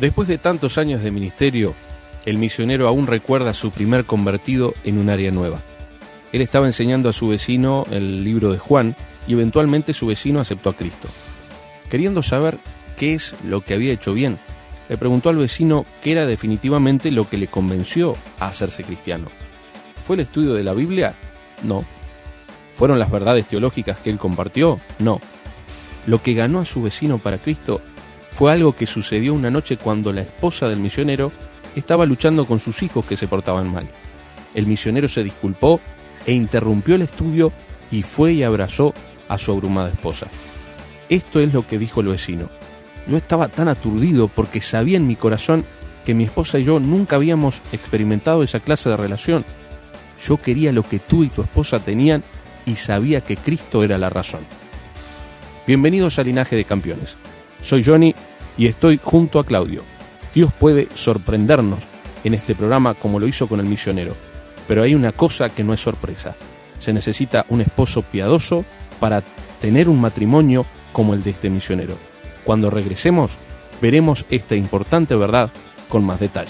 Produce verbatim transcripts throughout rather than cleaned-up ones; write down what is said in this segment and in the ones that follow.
Después de tantos años de ministerio, el misionero aún recuerda a su primer convertido en un área nueva. Él estaba enseñando a su vecino el libro de Juan y eventualmente su vecino aceptó a Cristo. Queriendo saber qué es lo que había hecho bien, le preguntó al vecino qué era definitivamente lo que le convenció a hacerse cristiano. ¿Fue el estudio de la Biblia? No. ¿Fueron las verdades teológicas que él compartió? No. Lo que ganó a su vecino para Cristo fue algo que sucedió una noche cuando la esposa del misionero estaba luchando con sus hijos que se portaban mal. El misionero se disculpó e interrumpió el estudio y fue y abrazó a su abrumada esposa. Esto es lo que dijo el vecino. Yo estaba tan aturdido porque sabía en mi corazón que mi esposa y yo nunca habíamos experimentado esa clase de relación. Yo quería lo que tú y tu esposa tenían y sabía que Cristo era la razón. Bienvenidos a Linaje de Campeones. Soy Johnny y estoy junto a Claudio. Dios puede sorprendernos en este programa como lo hizo con el misionero, pero hay una cosa que no es sorpresa. Se necesita un esposo piadoso para tener un matrimonio como el de este misionero. Cuando regresemos, veremos esta importante verdad con más detalle.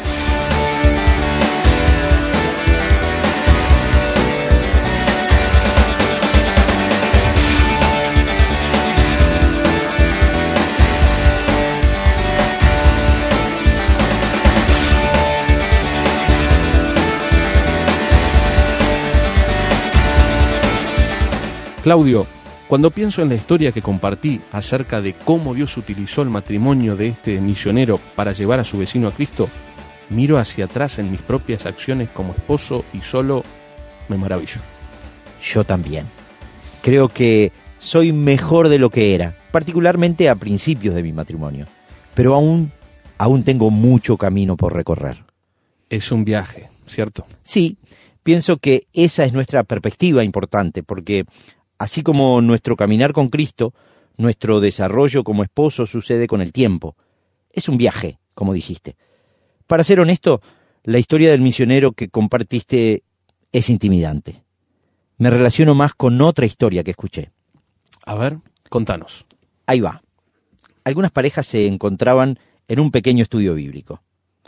Claudio, cuando pienso en la historia que compartí acerca de cómo Dios utilizó el matrimonio de este misionero para llevar a su vecino a Cristo, miro hacia atrás en mis propias acciones como esposo y solo me maravillo. Yo también. Creo que soy mejor de lo que era, particularmente a principios de mi matrimonio, pero aún, aún tengo mucho camino por recorrer. Es un viaje, ¿cierto? Sí, pienso que esa es nuestra perspectiva importante, porque así como nuestro caminar con Cristo, nuestro desarrollo como esposo sucede con el tiempo. Es un viaje, como dijiste. Para ser honesto, la historia del misionero que compartiste es intimidante. Me relaciono más con otra historia que escuché. A ver, contanos. Ahí va. Algunas parejas se encontraban en un pequeño estudio bíblico.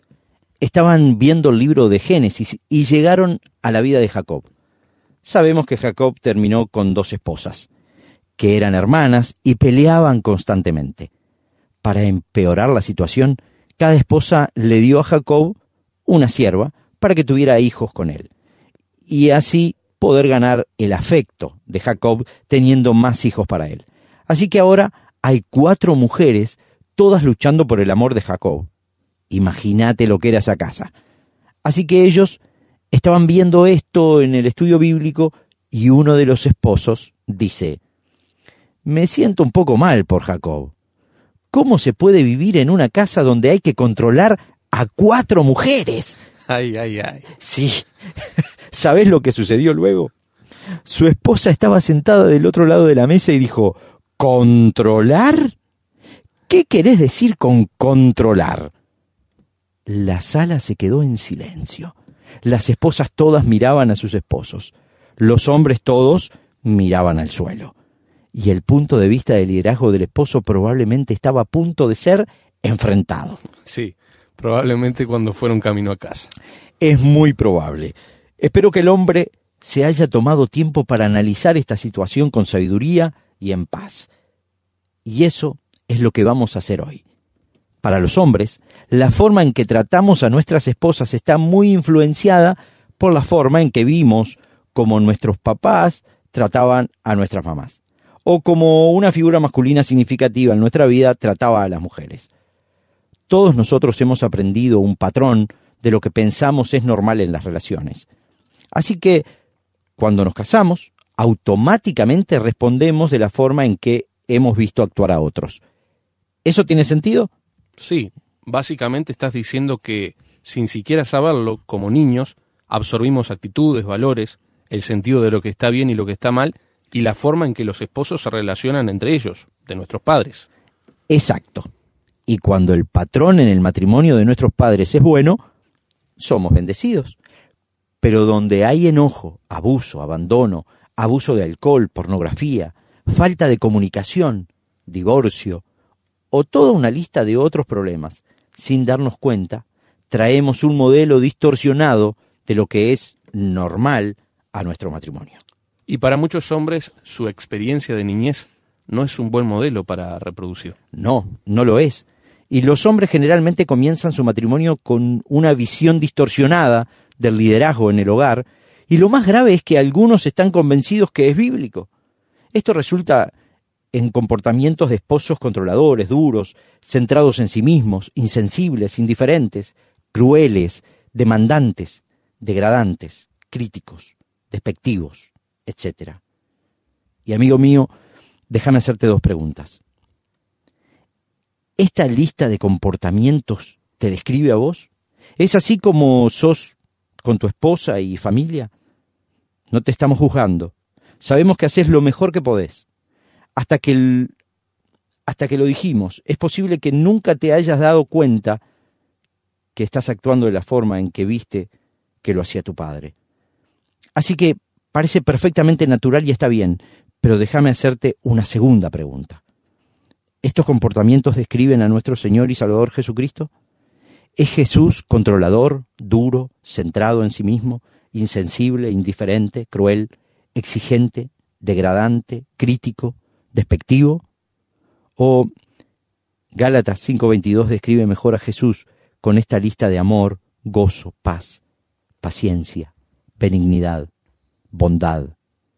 Estaban viendo el libro de Génesis y llegaron a la vida de Jacob. Sabemos que Jacob terminó con dos esposas, que eran hermanas y peleaban constantemente. Para empeorar la situación, cada esposa le dio a Jacob una sierva para que tuviera hijos con él, y así poder ganar el afecto de Jacob teniendo más hijos para él. Así que ahora hay cuatro mujeres, todas luchando por el amor de Jacob. Imagínate lo que era esa casa. Así que ellos estaban viendo esto en el estudio bíblico y uno de los esposos dice: me siento un poco mal por Jacob. ¿Cómo se puede vivir en una casa donde hay que controlar a cuatro mujeres? Ay, ay, ay. Sí. ¿Sabés lo que sucedió luego? Su esposa estaba sentada del otro lado de la mesa y dijo: ¿controlar? ¿Qué querés decir con controlar? La sala se quedó en silencio. Las esposas todas miraban a sus esposos. Los hombres todos miraban al suelo. Y el punto de vista del liderazgo del esposo probablemente estaba a punto de ser enfrentado. Sí, probablemente cuando fueron camino a casa. Es muy probable. Espero que el hombre se haya tomado tiempo para analizar esta situación con sabiduría y en paz. Y eso es lo que vamos a hacer hoy. Para los hombres, la forma en que tratamos a nuestras esposas está muy influenciada por la forma en que vimos cómo nuestros papás trataban a nuestras mamás, o como una figura masculina significativa en nuestra vida trataba a las mujeres. Todos nosotros hemos aprendido un patrón de lo que pensamos es normal en las relaciones. Así que, cuando nos casamos, automáticamente respondemos de la forma en que hemos visto actuar a otros. ¿Eso tiene sentido? Sí, básicamente estás diciendo que, sin siquiera saberlo, como niños, absorbimos actitudes, valores, el sentido de lo que está bien y lo que está mal, y la forma en que los esposos se relacionan entre ellos, de nuestros padres. Exacto. Y cuando el patrón en el matrimonio de nuestros padres es bueno, somos bendecidos. Pero donde hay enojo, abuso, abandono, abuso de alcohol, pornografía, falta de comunicación, divorcio, o toda una lista de otros problemas, sin darnos cuenta, traemos un modelo distorsionado de lo que es normal a nuestro matrimonio. Y para muchos hombres, su experiencia de niñez no es un buen modelo para reproducir. No, no lo es. Y los hombres generalmente comienzan su matrimonio con una visión distorsionada del liderazgo en el hogar, y lo más grave es que algunos están convencidos que es bíblico. Esto resulta en comportamientos de esposos controladores, duros, centrados en sí mismos, insensibles, indiferentes, crueles, demandantes, degradantes, críticos, despectivos, etcétera. Y amigo mío, déjame hacerte dos preguntas. ¿Esta lista de comportamientos te describe a vos? ¿Es así como sos con tu esposa y familia? No te estamos juzgando. Sabemos que haces lo mejor que podés. Hasta que, el, hasta que lo dijimos, es posible que nunca te hayas dado cuenta que estás actuando de la forma en que viste que lo hacía tu padre. Así que parece perfectamente natural y está bien, pero déjame hacerte una segunda pregunta. ¿Estos comportamientos describen a nuestro Señor y Salvador Jesucristo? ¿Es Jesús controlador, duro, centrado en sí mismo, insensible, indiferente, cruel, exigente, degradante, crítico, despectivo? ¿O Gálatas cinco veintidós describe mejor a Jesús con esta lista de amor, gozo, paz, paciencia, benignidad, bondad,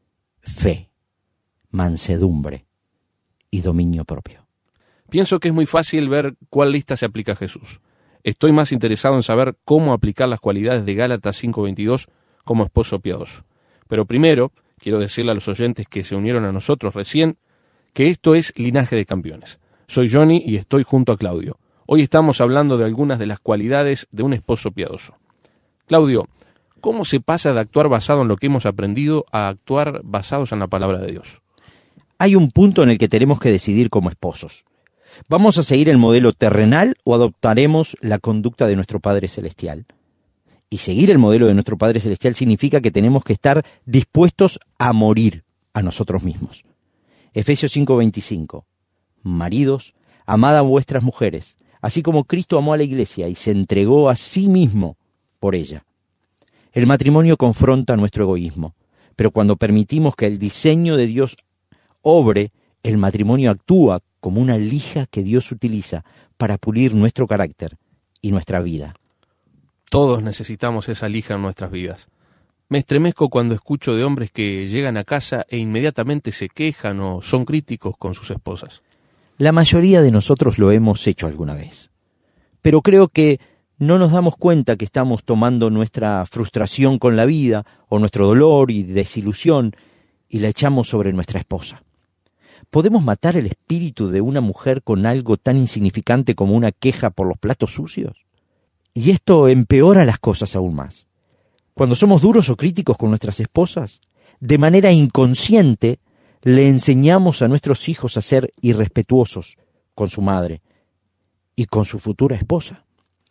fe, mansedumbre y dominio propio? Pienso que es muy fácil ver cuál lista se aplica a Jesús. Estoy más interesado en saber cómo aplicar las cualidades de Gálatas cinco veintidós como esposo piadoso. Pero primero, quiero decirle a los oyentes que se unieron a nosotros recién, que esto es Linaje de Campeones. Soy Johnny y estoy junto a Claudio. Hoy estamos hablando de algunas de las cualidades de un esposo piadoso. Claudio, ¿cómo se pasa de actuar basado en lo que hemos aprendido a actuar basados en la palabra de Dios? Hay un punto en el que tenemos que decidir como esposos. ¿Vamos a seguir el modelo terrenal o adoptaremos la conducta de nuestro Padre Celestial? Y seguir el modelo de nuestro Padre Celestial significa que tenemos que estar dispuestos a morir a nosotros mismos. Efesios cinco veinticinco. Maridos, amad a vuestras mujeres, así como Cristo amó a la iglesia y se entregó a sí mismo por ella. El matrimonio confronta nuestro egoísmo, pero cuando permitimos que el diseño de Dios obre, el matrimonio actúa como una lija que Dios utiliza para pulir nuestro carácter y nuestra vida. Todos necesitamos esa lija en nuestras vidas. Me estremezco cuando escucho de hombres que llegan a casa e inmediatamente se quejan o son críticos con sus esposas. La mayoría de nosotros lo hemos hecho alguna vez, pero creo que no nos damos cuenta que estamos tomando nuestra frustración con la vida o nuestro dolor y desilusión y la echamos sobre nuestra esposa. ¿Podemos matar el espíritu de una mujer con algo tan insignificante como una queja por los platos sucios? Y esto empeora las cosas aún más. Cuando somos duros o críticos con nuestras esposas, de manera inconsciente le enseñamos a nuestros hijos a ser irrespetuosos con su madre y con su futura esposa.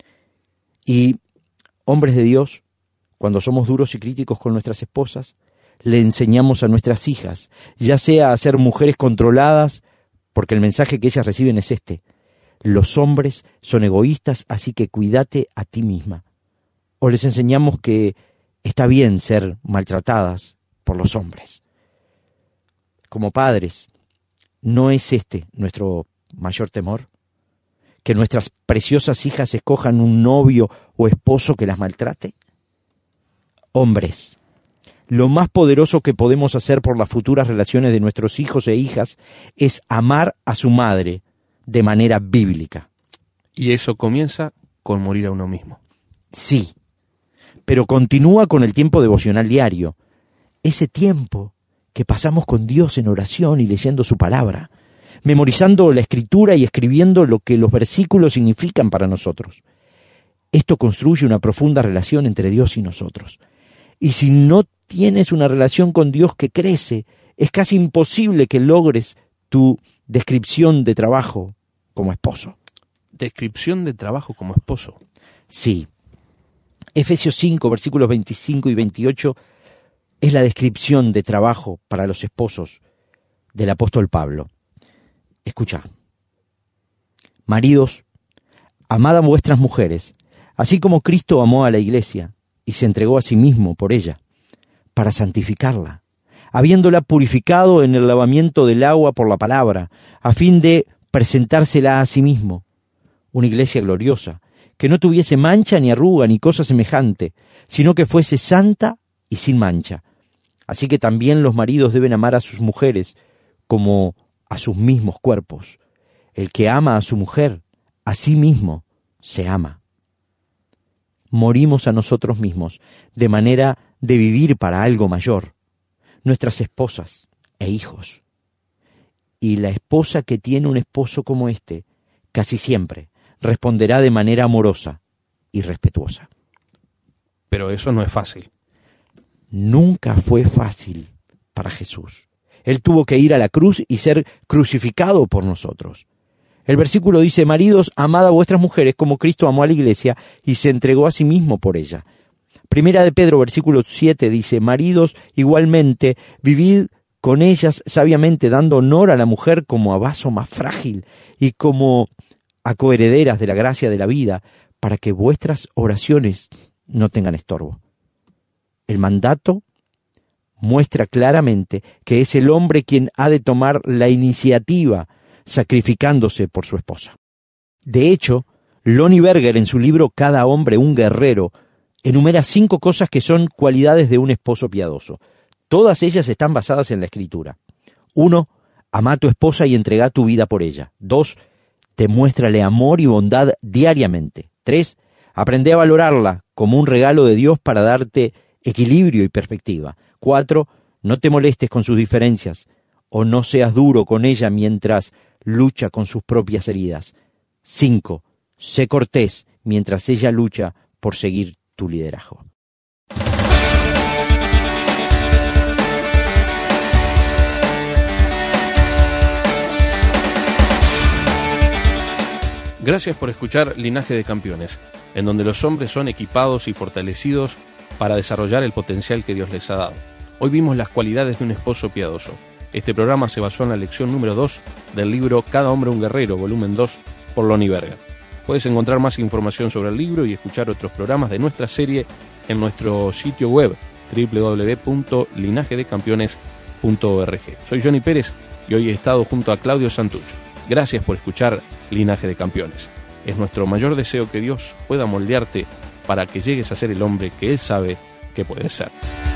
Y, hombres de Dios, cuando somos duros y críticos con nuestras esposas, le enseñamos a nuestras hijas, ya sea a ser mujeres controladas, porque el mensaje que ellas reciben es este: los hombres son egoístas, así que cuídate a ti misma. O les enseñamos que está bien ser maltratadas por los hombres. Como padres, ¿no es este nuestro mayor temor? ¿Que nuestras preciosas hijas escojan un novio o esposo que las maltrate? Hombres, lo más poderoso que podemos hacer por las futuras relaciones de nuestros hijos e hijas es amar a su madre de manera bíblica. Y eso comienza con morir a uno mismo. Sí, pero continúa con el tiempo devocional diario, ese tiempo que pasamos con Dios en oración y leyendo su palabra, memorizando la Escritura y escribiendo lo que los versículos significan para nosotros. Esto construye una profunda relación entre Dios y nosotros. Y si no tienes una relación con Dios que crece, es casi imposible que logres tu descripción de trabajo como esposo. ¿Descripción de trabajo como esposo? Sí. Efesios cinco, versículos veinticinco y veintiocho, es la descripción de trabajo para los esposos del apóstol Pablo. Escucha. Maridos, amad a vuestras mujeres, así como Cristo amó a la iglesia y se entregó a sí mismo por ella, para santificarla, habiéndola purificado en el lavamiento del agua por la palabra, a fin de presentársela a sí mismo, una iglesia gloriosa, que no tuviese mancha ni arruga ni cosa semejante, sino que fuese santa y sin mancha. Así que también los maridos deben amar a sus mujeres como a sus mismos cuerpos. El que ama a su mujer, a sí mismo se ama. Morimos a nosotros mismos, de manera de vivir para algo mayor, nuestras esposas e hijos. Y la esposa que tiene un esposo como este, casi siempre responderá de manera amorosa y respetuosa. Pero eso no es fácil. Nunca fue fácil para Jesús. Él tuvo que ir a la cruz y ser crucificado por nosotros. El versículo dice: maridos, amad a vuestras mujeres como Cristo amó a la iglesia y se entregó a sí mismo por ella. Primera de Pedro, versículo siete, dice: maridos, igualmente, vivid con ellas sabiamente, dando honor a la mujer como a vaso más frágil y como a coherederas de la gracia de la vida, para que vuestras oraciones no tengan estorbo. El mandato muestra claramente que es el hombre quien ha de tomar la iniciativa, sacrificándose por su esposa. De hecho, Lonnie Berger, en su libro Cada hombre un guerrero, enumera cinco cosas que son cualidades de un esposo piadoso. Todas ellas están basadas en la Escritura. Uno, ama a tu esposa y entrega tu vida por ella. Dos, demuéstrale amor y bondad diariamente. Tres, aprende a valorarla como un regalo de Dios para darte equilibrio y perspectiva. Cuatro, no te molestes con sus diferencias o no seas duro con ella mientras lucha con sus propias heridas. Cinco, sé cortés mientras ella lucha por seguir tu liderazgo. Gracias por escuchar Linaje de Campeones, en donde los hombres son equipados y fortalecidos para desarrollar el potencial que Dios les ha dado. Hoy vimos las cualidades de un esposo piadoso. Este programa se basó en la lección número dos del libro Cada hombre un guerrero, volumen dos, por Lonnie Berger. Puedes encontrar más información sobre el libro y escuchar otros programas de nuestra serie en nuestro sitio web doble u doble u doble u punto linaje de campeones punto org. Soy Johnny Pérez y hoy he estado junto a Claudio Santucho. Gracias por escuchar Linaje de Campeones. Es nuestro mayor deseo que Dios pueda moldearte para que llegues a ser el hombre que Él sabe que puedes ser.